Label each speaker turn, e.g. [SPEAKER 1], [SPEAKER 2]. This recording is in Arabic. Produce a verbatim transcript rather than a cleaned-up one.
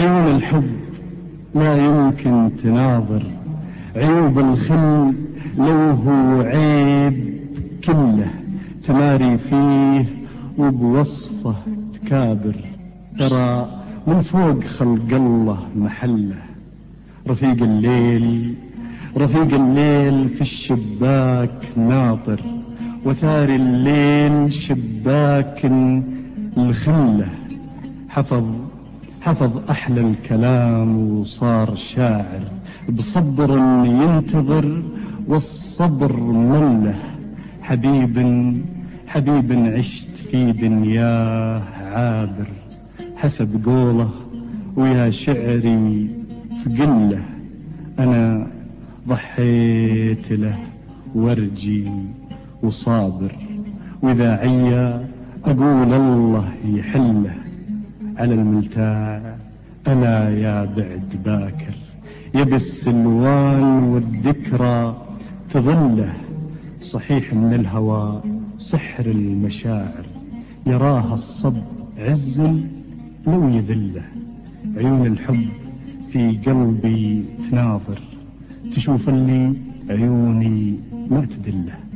[SPEAKER 1] عيون الحب لا يمكن تناظر عيوب الخل، لو هو عيب كله تماري فيه وبوصفه تكابر. ترى من فوق خلق الله محله، رفيق الليل رفيق الليل في الشباك ناطر، وثاري الليل شباك الخله. حفظ حفظ أحلى الكلام وصار شاعر، بصبر ينتظر والصبر مله. حبيب حبيب عشت في دنياه عابر، حسب قوله ويا شعري في قله. أنا ضحيت له وارجي وصابر، وإذا عيا أقول الله يحله. على الملتاع ألا يا بعد باكر، يبي السلوان والذكرى تظله. صحيح من الهوى سحر المشاعر، يراها الصب عز لو يذله. عيون الحب في قلبي تناظر، تشوف اللي عيوني ما تدله.